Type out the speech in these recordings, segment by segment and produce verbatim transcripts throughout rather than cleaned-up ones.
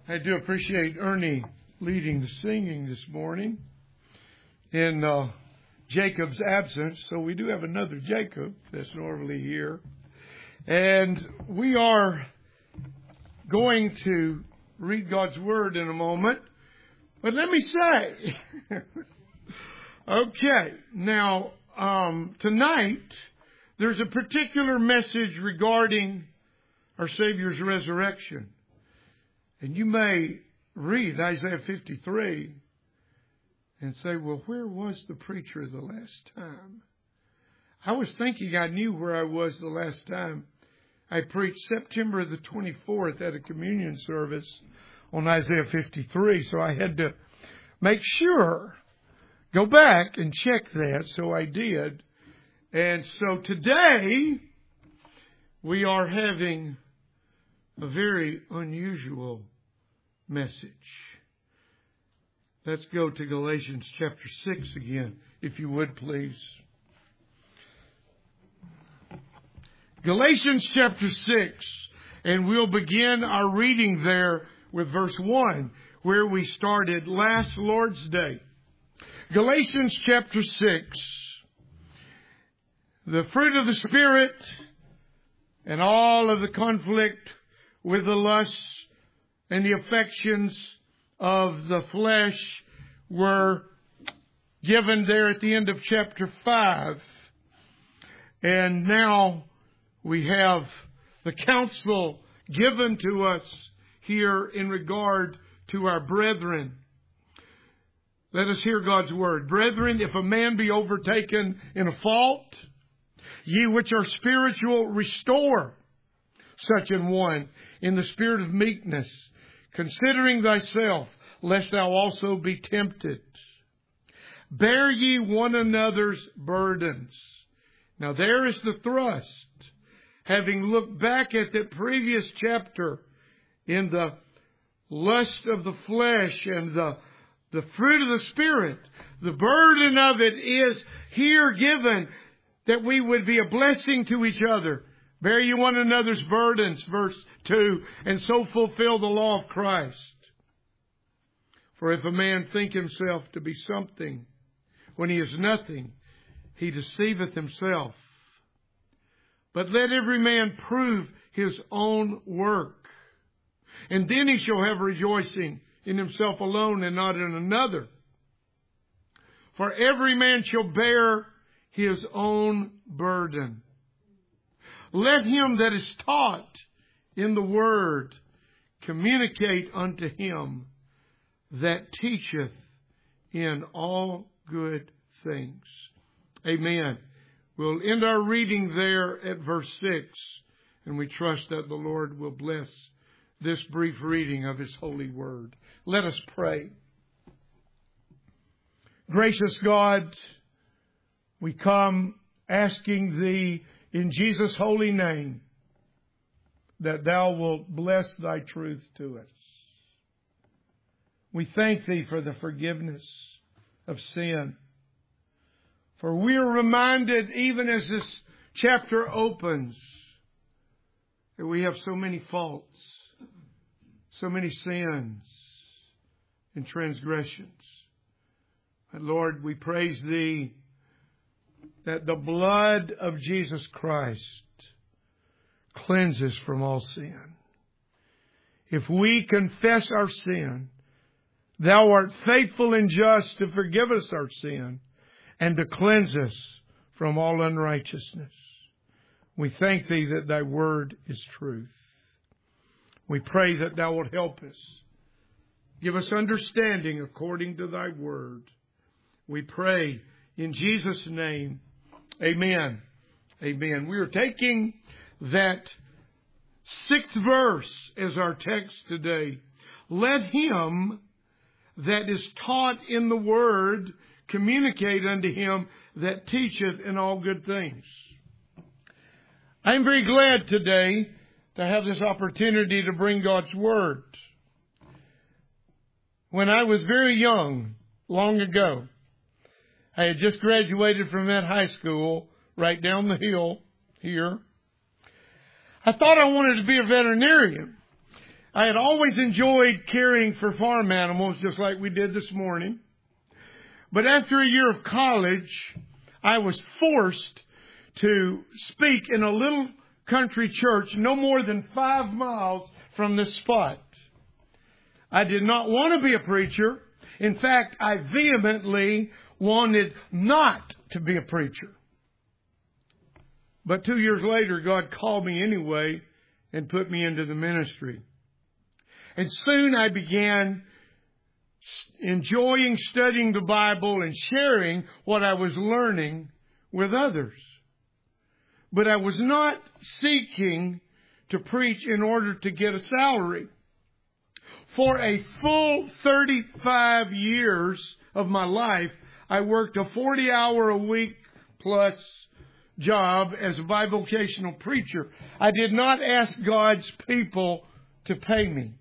I do appreciate Ernie leading the singing this morning in uh, Jacob's absence. So we do have another Jacob that's normally here. And we are going to read God's Word in a moment. But let me say, okay, now um, tonight there's a particular message regarding our Savior's resurrection. And you may read Isaiah fifty-three and say, well, where was the preacher the last time? I was thinking I knew where I was the last time. I preached September the twenty-fourth at a communion service on Isaiah fifty-three. So I had to make sure, go back and check that. So I did. And so today we are having a very unusual message. Let's go to Galatians chapter six again, if you would please. Galatians chapter six, and we'll begin our reading there with verse one, where we started last Lord's Day. Galatians chapter six, the fruit of the Spirit and all of the conflict with the lusts and the affections of the flesh were given there at the end of chapter five. And now we have the counsel given to us here in regard to our brethren. Let us hear God's word. Brethren, if a man be overtaken in a fault, ye which are spiritual, restore such an one in the spirit of meekness, considering thyself, lest thou also be tempted. Bear ye one another's burdens. Now there is the thrust. Having looked back at the previous chapter in the lust of the flesh and the, the fruit of the Spirit, the burden of it is here given that we would be a blessing to each other. Bear ye one another's burdens, verse two, and so fulfill the law of Christ. For if a man think himself to be something when he is nothing, he deceiveth himself. But let every man prove his own work, and then he shall have rejoicing in himself alone and not in another. For every man shall bear his own burden. Let him that is taught in the word communicate unto him that teacheth in all good things. Amen. We'll end our reading there at verse six, and we trust that the Lord will bless this brief reading of His holy word. Let us pray. Gracious God, we come asking Thee in Jesus' holy name that Thou wilt bless Thy truth to us. We thank Thee for the forgiveness of sin. For we are reminded, even as this chapter opens, that we have so many faults, so many sins and transgressions. But Lord, we praise Thee that the blood of Jesus Christ cleanses from all sin. If we confess our sin, Thou art faithful and just to forgive us our sin and to cleanse us from all unrighteousness. We thank Thee that Thy word is truth. We pray that Thou wilt help us. Give us understanding according to Thy word. We pray in Jesus' name. Amen. Amen. We are taking that sixth verse as our text today. Let him that is taught in the word communicate unto him that teacheth in all good things. I am very glad today to have this opportunity to bring God's word. When I was very young, long ago, I had just graduated from that high school right down the hill here. I thought I wanted to be a veterinarian. I had always enjoyed caring for farm animals, just like we did this morning. But after a year of college, I was forced to speak in a little country church no more than five miles from this spot. I did not want to be a preacher. In fact, I vehemently wanted not to be a preacher. But two years later, God called me anyway and put me into the ministry. And soon I began enjoying studying the Bible and sharing what I was learning with others. But I was not seeking to preach in order to get a salary. For a full thirty-five years of my life, I worked a forty-hour-a-week plus job as a bivocational preacher. I did not ask God's people to pay me.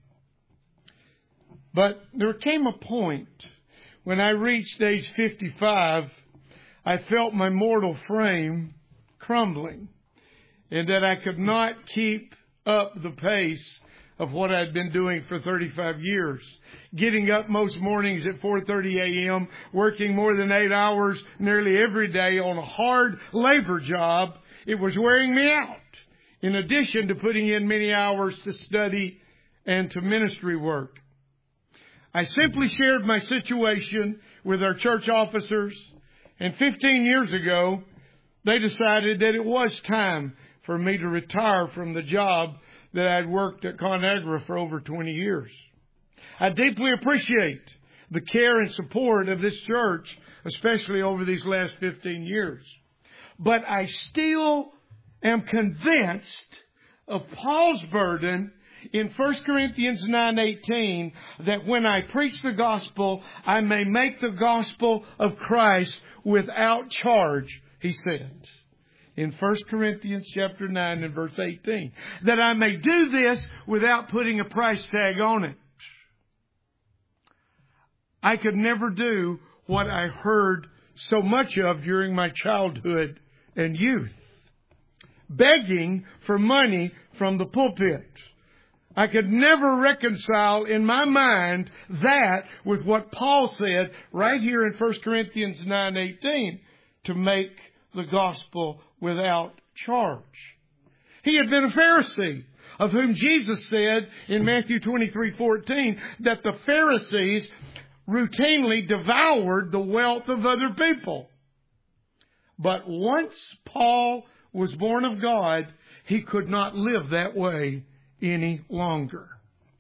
But there came a point when I reached age fifty-five, I felt my mortal frame crumbling and that I could not keep up the pace of what I'd been doing for thirty-five years. Getting up most mornings at four thirty a.m., working more than eight hours nearly every day on a hard labor job, it was wearing me out, in addition to putting in many hours to study and to ministry work. I simply shared my situation with our church officers, and fifteen years ago, they decided that it was time for me to retire from the job that I'd worked at ConAgra for over twenty years. I deeply appreciate the care and support of this church, especially over these last fifteen years. But I still am convinced of Paul's burden in First Corinthians nine eighteen, that when I preach the gospel, I may make the gospel of Christ without charge, he said. In First Corinthians chapter nine and verse eighteen. That I may do this without putting a price tag on it. I could never do what I heard so much of during my childhood and youth. Begging for money from the pulpit. I could never reconcile in my mind that with what Paul said right here in First Corinthians nine eighteen. To make the gospel without charge. He had been a Pharisee, of whom Jesus said in Matthew twenty-three fourteen that the Pharisees routinely devoured the wealth of other people. But once Paul was born of God, he could not live that way any longer.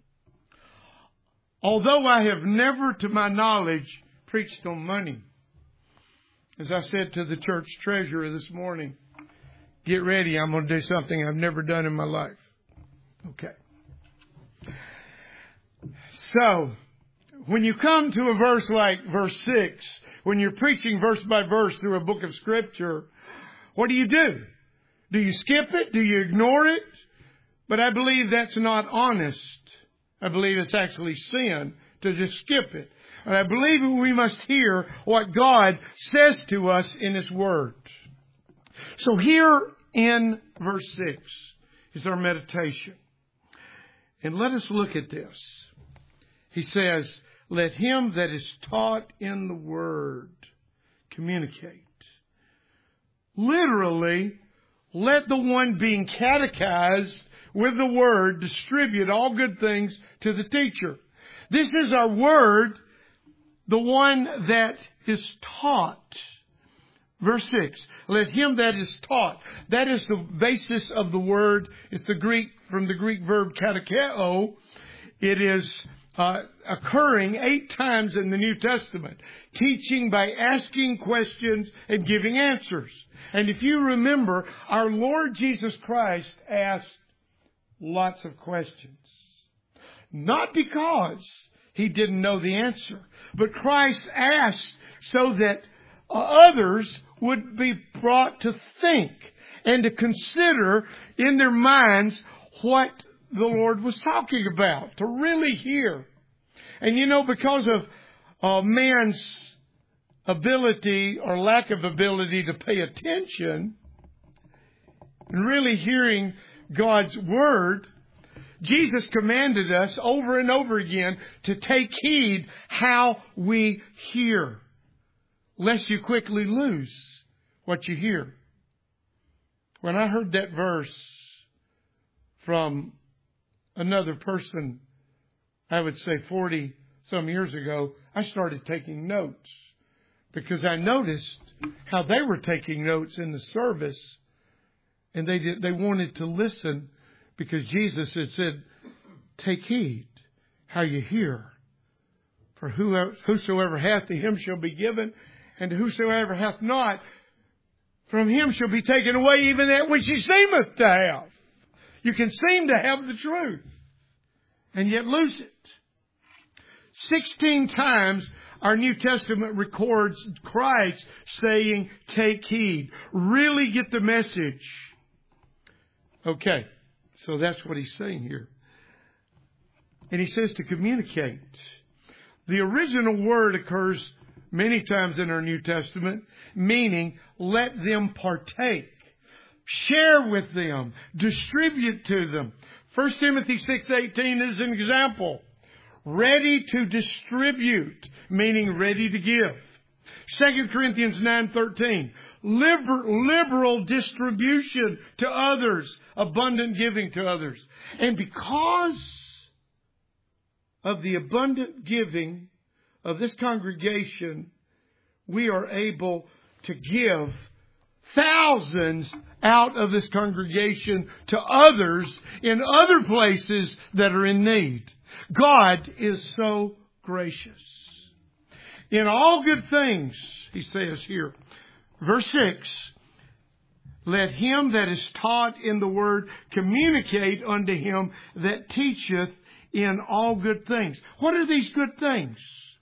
Although I have never, to my knowledge, preached on money, as I said to the church treasurer this morning, get ready, I'm going to do something I've never done in my life. Okay. So, when you come to a verse like verse six, when you're preaching verse by verse through a book of Scripture, what do you do? Do you skip it? Do you ignore it? But I believe that's not honest. I believe it's actually sin to just skip it. And I believe we must hear what God says to us in His Word. So here in verse six is our meditation. And let us look at this. He says, let him that is taught in the Word communicate. Literally, let the one being catechized with the Word distribute all good things to the teacher. This is our Word, the one that is taught. Verse six, let him that is taught. That is the basis of the word. It's the Greek, from the Greek verb katecheo. It is uh, occurring eight times in the New Testament. Teaching by asking questions and giving answers. And if you remember, our Lord Jesus Christ asked lots of questions. Not because He didn't know the answer, but Christ asked so that others would be brought to think and to consider in their minds what the Lord was talking about, to really hear. And you know, because of uh, man's ability or lack of ability to pay attention and really hearing God's Word, Jesus commanded us over and over again to take heed how we hear, lest you quickly lose what you hear. When I heard that verse from another person, I would say forty some years ago, I started taking notes because I noticed how they were taking notes in the service, and they did, they wanted to listen because Jesus had said, take heed how you hear. For whosoever hath, to him shall be given, and to whosoever hath not, from him shall be taken away even that which he seemeth to have. You can seem to have the truth and yet lose it. Sixteen times our New Testament records Christ saying, take heed. Really get the message. Okay, so that's what he's saying here. And he says to communicate. The original word occurs many times in our New Testament, meaning let them partake. Share with them. Distribute to them. First Timothy six eighteen is an example. Ready to distribute, meaning ready to give. Second Corinthians nine thirteen. Liber, liberal distribution to others. Abundant giving to others. And because of the abundant giving of this congregation, we are able to give thousands out of this congregation to others in other places that are in need. God is so gracious. In all good things, he says here, verse six, let him that is taught in the word communicate unto him that teacheth in all good things. What are these good things?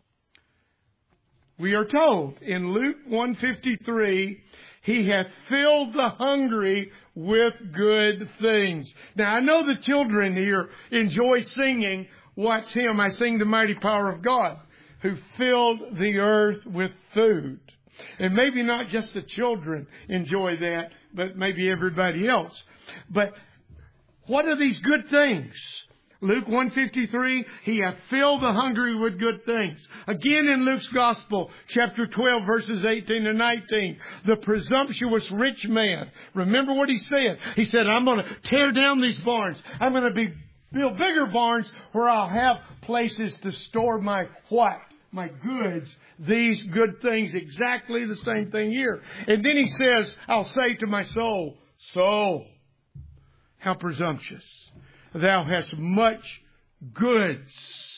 We are told in Luke one fifty-three, he hath filled the hungry with good things. Now, I know the children here enjoy singing, What's Him? I sing the mighty power of God, who filled the earth with food. And maybe not just the children enjoy that, but maybe everybody else. But what are these good things? Luke one fifty-three, he hath filled the hungry with good things. Again in Luke's Gospel, chapter twelve, verses eighteen and nineteen, the presumptuous rich man. Remember what he said? He said, I'm going to tear down these barns. I'm going to be build bigger barns where I'll have places to store my what? My goods. These good things. Exactly the same thing here. And then he says, I'll say to my soul, soul, how presumptuous. Thou hast much goods.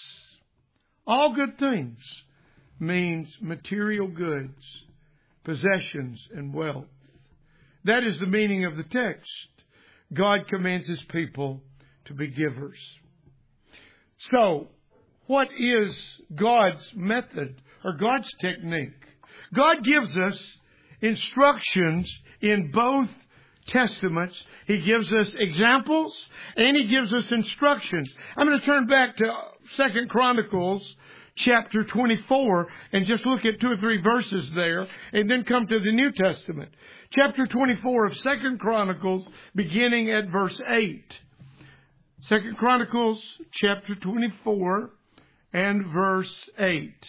All good things means material goods, possessions, and wealth. That is the meaning of the text. God commands His people to be givers. So, what is God's method or God's technique? God gives us instructions in both Testaments. He gives us examples and He gives us instructions. I'm going to turn back to Second Chronicles chapter twenty-four and just look at two or three verses there and then come to the New Testament. Chapter twenty-four of Second Chronicles beginning at verse eight. Second Chronicles chapter twenty-four and verse eight.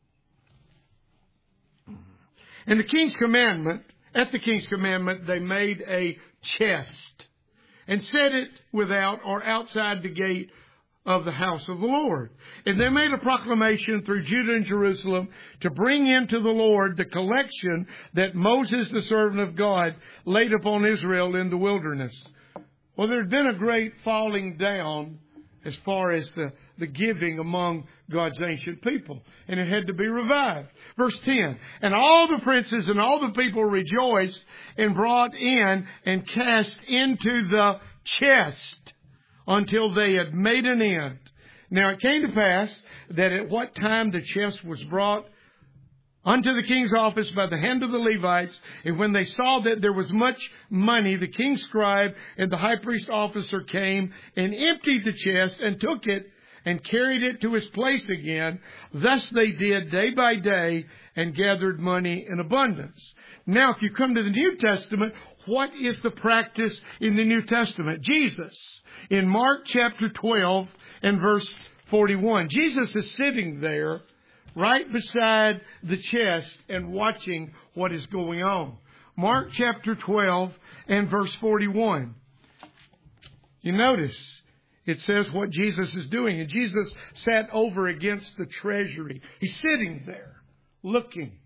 And the king's commandment, at the king's commandment, they made a chest and set it without or outside the gate of the house of the Lord. And they made a proclamation through Judah and Jerusalem to bring into the Lord the collection that Moses, the servant of God, laid upon Israel in the wilderness. Well, there had been a great falling down as far as the, the giving among God's ancient people. And it had to be revived. Verse ten, and all the princes and all the people rejoiced and brought in and cast into the chest until they had made an end. Now it came to pass that at what time the chest was brought unto the king's office by the hand of the Levites, and when they saw that there was much money, the king's scribe and the high priest officer came and emptied the chest and took it and carried it to his place again. Thus they did day by day and gathered money in abundance. Now, if you come to the New Testament, what is the practice in the New Testament? Jesus, in Mark chapter twelve and verse forty-one, Jesus is sitting there right beside the chest and watching what is going on. Mark chapter twelve and verse forty-one. You notice it says what Jesus is doing. And Jesus sat over against the treasury. He's sitting there looking.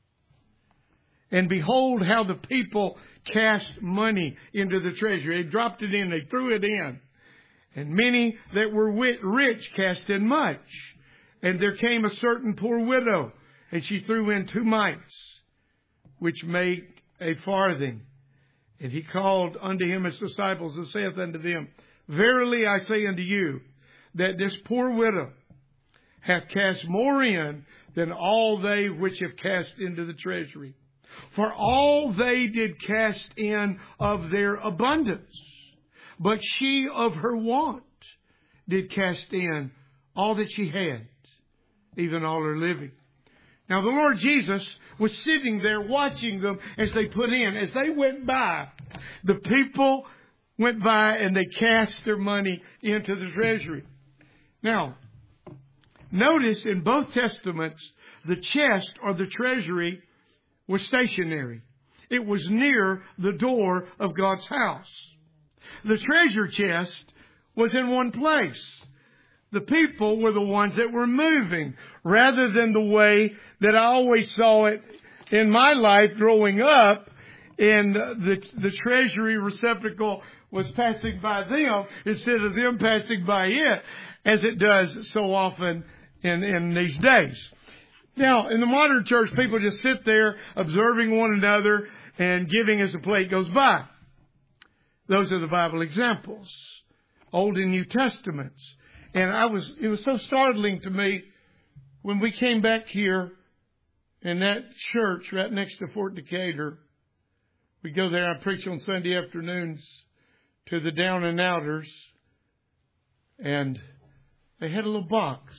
And behold how the people cast money into the treasury. They dropped it in. They threw it in. And many that were rich cast in much. And there came a certain poor widow, and she threw in two mites, which made a farthing. And he called unto him his disciples, and saith unto them, Verily I say unto you, that this poor widow hath cast more in than all they which have cast into the treasury. For all they did cast in of their abundance, but she of her want did cast in all that she had, even all her living. Now the Lord Jesus was sitting there watching them as they put in. As they went by, the people went by and they cast their money into the treasury. Now, notice in both Testaments, the chest or the treasury was stationary. It was near the door of God's house. The treasure chest was in one place. The people were the ones that were moving, rather than the way that I always saw it in my life growing up, and the, the treasury receptacle was passing by them instead of them passing by it, as it does so often in, in these days. Now, in the modern church, people just sit there observing one another and giving as the plate goes by. Those are the Bible examples, Old and New Testaments. And I was, it was so startling to me when we came back here in that church right next to Fort Decatur. We go there, I preach on Sunday afternoons to the down and outers. And they had a little box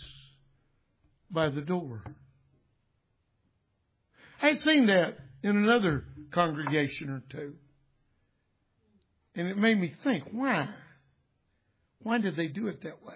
by the door. I had seen that in another congregation or two. And it made me think, why? Why did they do it that way?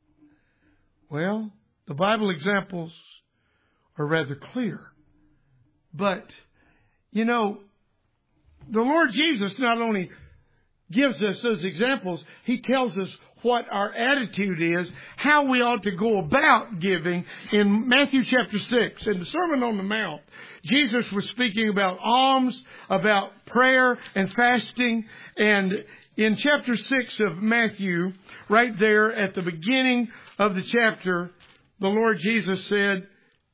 Well, the Bible examples are rather clear. But, you know, the Lord Jesus not only gives us those examples, He tells us what our attitude is, how we ought to go about giving. In Matthew chapter six, in the Sermon on the Mount, Jesus was speaking about alms, about prayer and fasting. And in chapter six of Matthew, right there at the beginning of the chapter, the Lord Jesus said,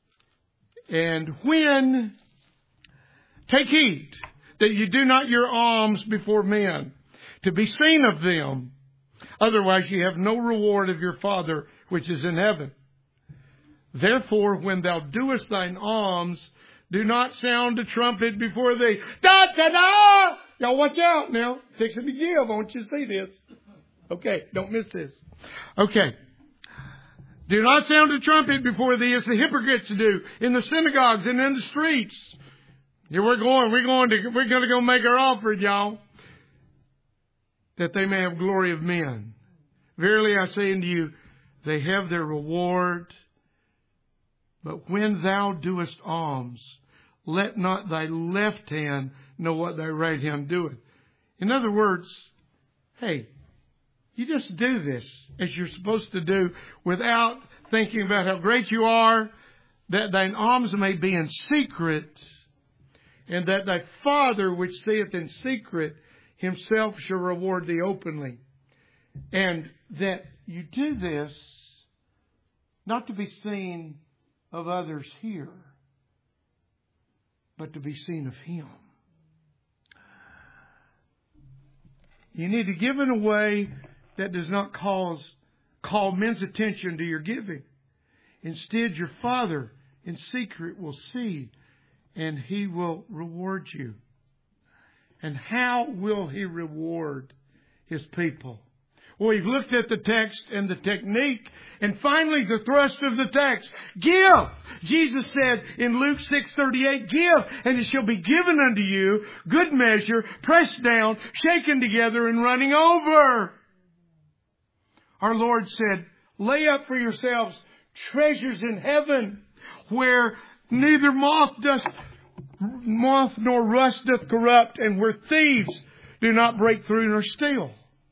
And when, take heed that you do not your alms before men, to be seen of them. Otherwise you have no reward of your Father which is in heaven. Therefore, when thou doest thine alms, do not sound a trumpet before thee. Da da da! Y'all watch out now. Fixing to give. I want you to see this. Okay, don't miss this. Okay. Do not sound a trumpet before thee as the hypocrites do in the synagogues and in the streets. Here we're going. We're going to, we're going to go make our offering, y'all. That they may have glory of men. Verily I say unto you, they have their reward. But when thou doest alms, let not thy left hand know what thy right hand doeth. In other words, hey, you just do this as you're supposed to do without thinking about how great you are, that thine alms may be in secret, and that thy Father which seeth in secret Himself shall reward thee openly. And that you do this not to be seen of others here, but to be seen of Him. You need to give in a way that does not cause call men's attention to your giving. Instead, your Father in secret will see, and He will reward you. And how will He reward His people? Well, we've looked at the text and the technique. And finally, the thrust of the text. Give. Jesus said in Luke six thirty-eight, give, and it shall be given unto you, good measure, pressed down, shaken together, and running over. Our Lord said, lay up for yourselves treasures in heaven, where neither moth doth, moth nor rust doth corrupt, and where thieves do not break through nor steal.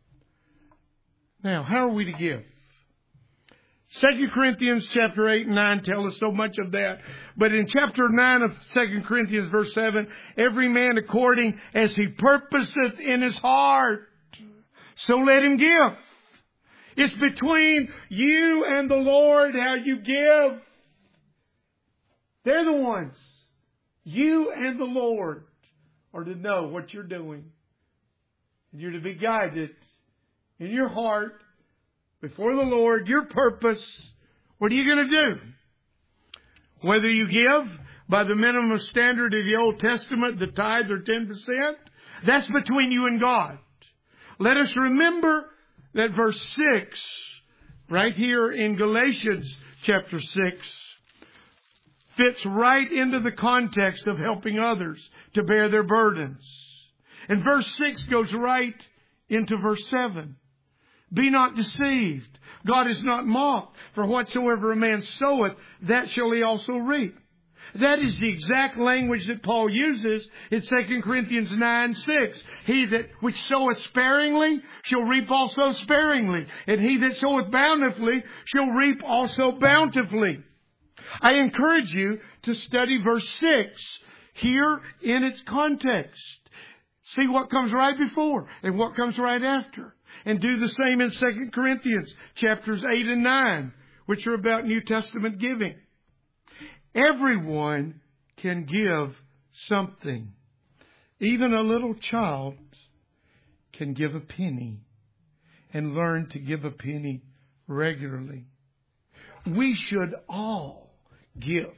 Now, how are we to give? Second Corinthians chapter eight and nine tell us so much of that. But in chapter nine of Second Corinthians verse seven, every man according as he purposeth in his heart, so let him give. It's between you and the Lord how you give. They're the ones. You and the Lord are to know what you're doing. And you're to be guided in your heart before the Lord, your purpose. What are you going to do? Whether you give by the minimum standard of the Old Testament, the tithe or ten percent, that's between you and God. Let us remember that verse six, right here in Galatians chapter six, fits right into the context of helping others to bear their burdens. And verse six goes right into verse seven. Be not deceived. God is not mocked. For whatsoever a man soweth, that shall he also reap. That is the exact language that Paul uses in Second Corinthians nine six. He that which soweth sparingly shall reap also sparingly. And he that soweth bountifully shall reap also bountifully. I encourage you to study verse six here in its context. See what comes right before and what comes right after. And do the same in Second Corinthians chapters eight and nine, which are about New Testament giving. Everyone can give something. Even a little child can give a penny and learn to give a penny regularly. We should all give.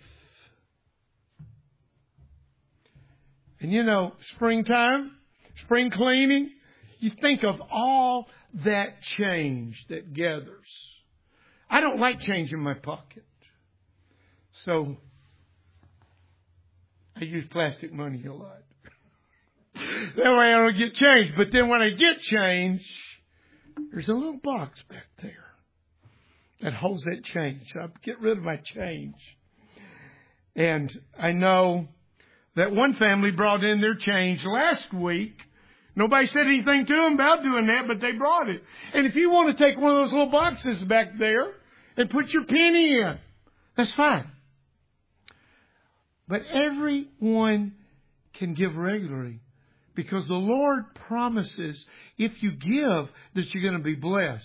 And you know, springtime, spring cleaning, you think of all that change that gathers. I don't like change in my pocket. So I use plastic money a lot. That way I don't get change. But then when I get change, there's a little box back there that holds that change. So I get rid of my change. And I know that one family brought in their change last week. Nobody said anything to them about doing that, but they brought it. And if you want to take one of those little boxes back there and put your penny in, that's fine. But everyone can give regularly because the Lord promises if you give that you're going to be blessed.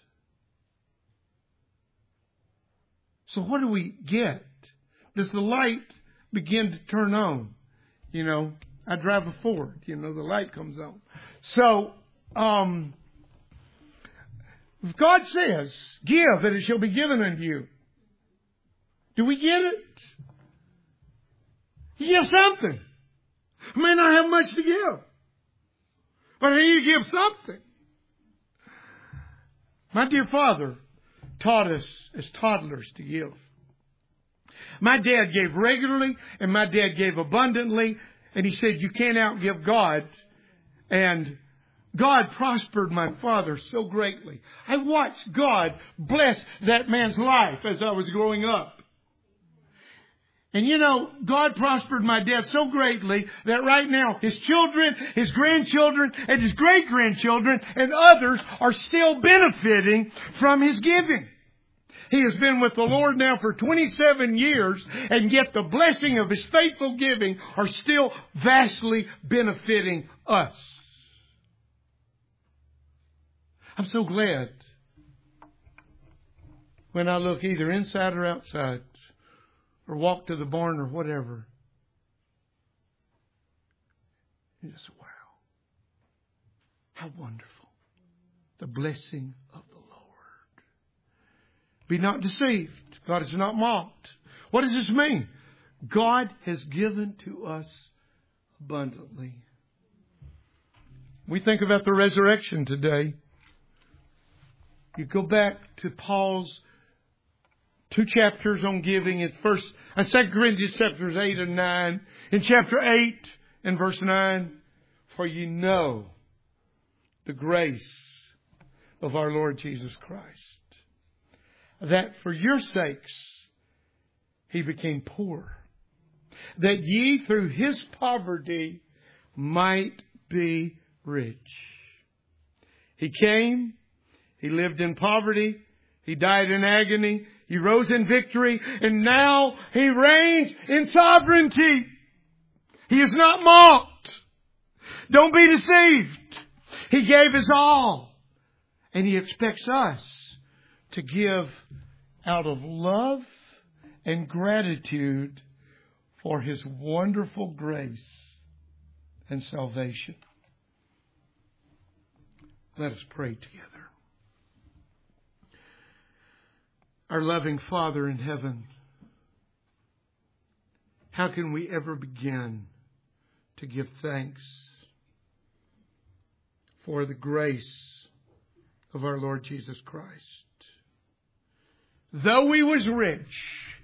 So what do we get? Does the light begin to turn on? You know, I drive a Ford. You know, the light comes on. So, um, if God says, give and it shall be given unto you. Do we get it? You give something. I may not have much to give, but you give something. My dear father taught us as toddlers to give. My dad gave regularly and my dad gave abundantly. And he said, you can't outgive God. And God prospered my father so greatly. I watched God bless that man's life as I was growing up. And you know, God prospered my dad so greatly that right now his children, his grandchildren, and his great-grandchildren and others are still benefiting from his giving. He has been with the Lord now for twenty-seven years, and yet the blessing of his faithful giving are still vastly benefiting us. I'm so glad when I look either inside or outside, or walk to the barn or whatever. You just, wow. How wonderful. The blessing of the Lord. Be not deceived. God is not mocked. What does this mean? God has given to us abundantly. We think about the resurrection today. You go back to Paul's two chapters on giving. It's first and Second Corinthians chapters eight and nine. In chapter eight and verse nine, for you know the grace of our Lord Jesus Christ, that for your sakes He became poor, that ye through His poverty might be rich. He came, He lived in poverty, He died in agony, He rose in victory, and now He reigns in sovereignty. He is not mocked. Don't be deceived. He gave His all. And He expects us to give out of love and gratitude for His wonderful grace and salvation. Let us pray together. Our loving Father in heaven, how can we ever begin to give thanks for the grace of our Lord Jesus Christ? Though He was rich,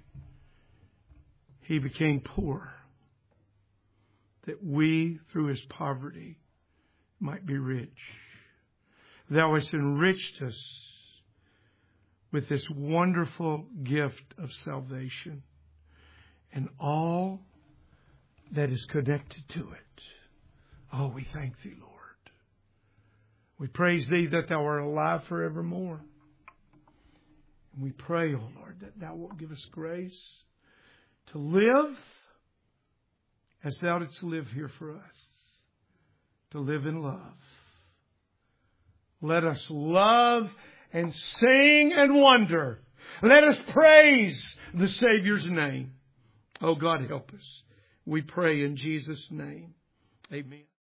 He became poor, that we, through His poverty, might be rich. Thou hast enriched us with this wonderful gift of salvation and all that is connected to it. Oh, we thank Thee, Lord. We praise Thee that Thou art alive forevermore. And we pray, oh Lord, that Thou wilt give us grace to live as Thou didst live here for us, to live in love. Let us love and sing and wonder. Let us praise the Savior's name. Oh God, help us. We pray in Jesus' name. Amen.